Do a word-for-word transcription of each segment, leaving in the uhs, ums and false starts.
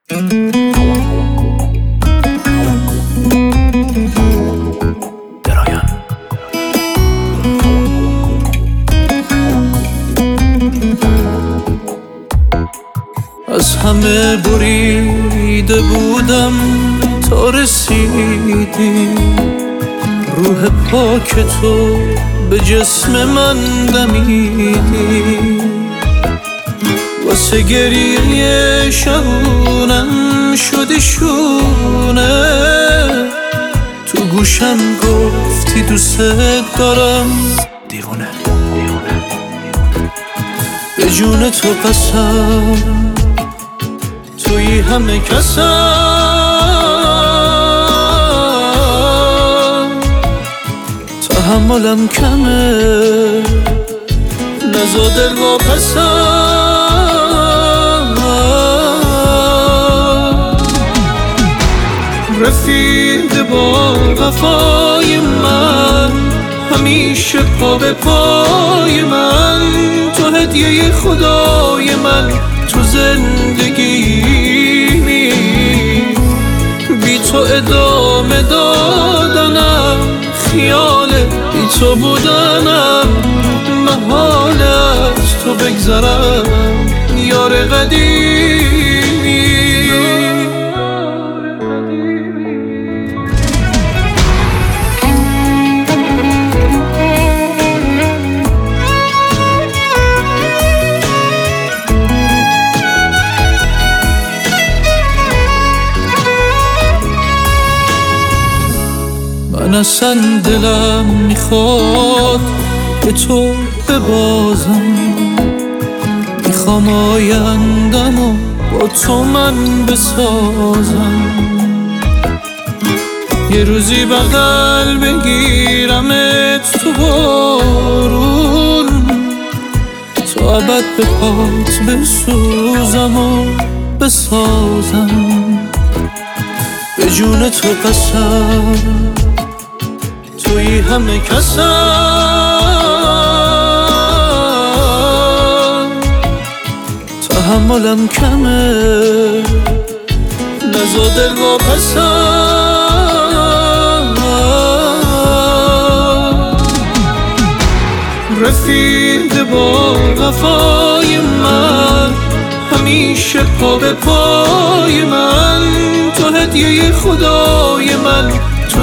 از همه بریده بودم تا رسیدی، روح پاک تو به جسم من دمیدی. واسه گریه شبونم شدی شونه، تو گوشم گفتی دوست دارم دیوونه. به جون تو قسم توی همه کسم، تحملم کمه نزا دل واپسم. رفیق با وفای من، همیشه پا به پای من، تو هدیه خدای من، تو زندگیمی. بی تو ادامه دادنم خیاله، بی تو بودنم محال از تو بگذرم یار قدیمی. من اصلا دلم میخواد به تو ببازم، میخوام آیندم و با تو من بسازم. یه روزی بغل بگیرمت تو بارون، تا ابد به پات بسوزم و بسازم. به جون تو قسم توی همه کسم، تحملم کمه نزا دل واپسم. رفیق با وفای من، همیشه پا به پای من، تو هدیه خدای من، تو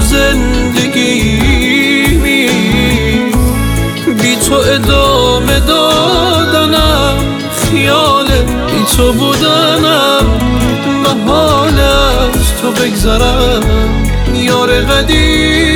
زندگیمی. بی تو ادامه دادنم خیاله، بی تو بودنم محال از تو بگذرم یار قدیمی.